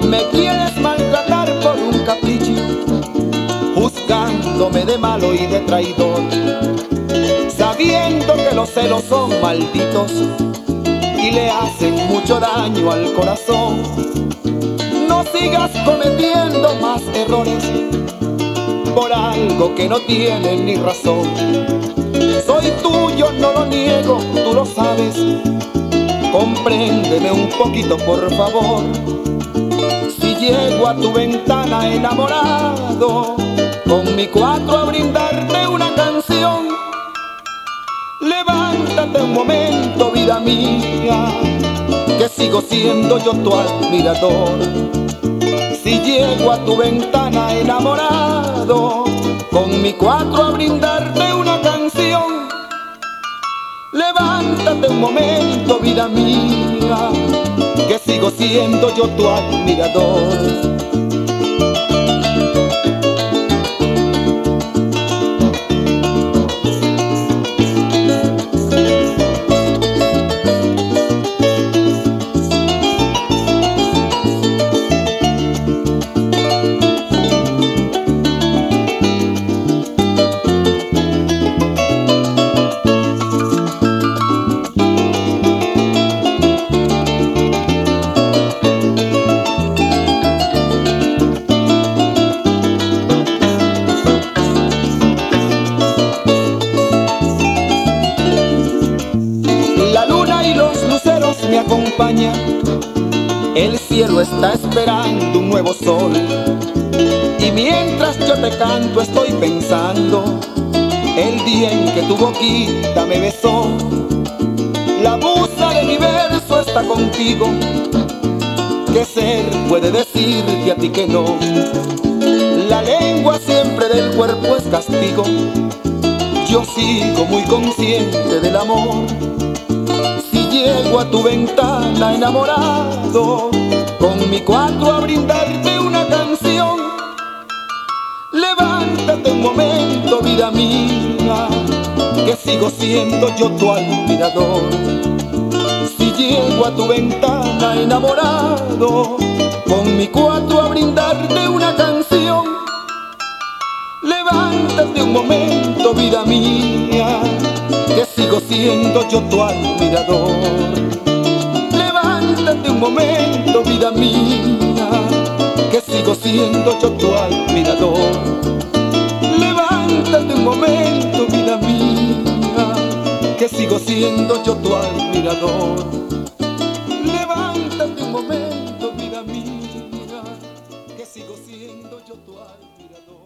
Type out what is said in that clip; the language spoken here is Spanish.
Me quieres maltratar por un capricho, juzgándome de malo y de traidor, sabiendo que los celos son malditos y le hacen mucho daño al corazón. No sigas cometiendo más errores por algo que no tiene ni razón. Soy tuyo, no lo niego, tú lo sabes. Compréndeme un poquito, por favor. Si llego a tu ventana enamorado, con mi cuatro a brindarte una canción, levántate un momento, vida mía, que sigo siendo yo tu admirador. Si llego a tu ventana enamorado, con mi cuatro a brindarte una canción, levántate un momento, vida mía, que sigo siendo yo tu admirador. Me acompaña, el cielo está esperando un nuevo sol, y mientras yo te canto estoy pensando el día en que tu boquita me besó. La musa de mi verso está contigo, ¿qué ser puede decirte a ti que no? La lengua siempre del cuerpo es castigo, yo sigo muy consciente del amor. Llego a tu ventana enamorado, con mi cuatro a brindarte una canción, levántate un momento, vida mía, que sigo siendo yo tu admirador. Si llego a tu ventana enamorado, con mi cuatro a brindarte una canción, levántate un momento, vida mía, que sigo siendo yo tu admirador. Levántate un momento, vida mía, que sigo siendo yo tu admirador. Levántate un momento, vida mía, que sigo siendo yo tu admirador. Levántate un momento, vida mía, que sigo siendo yo tu admirador.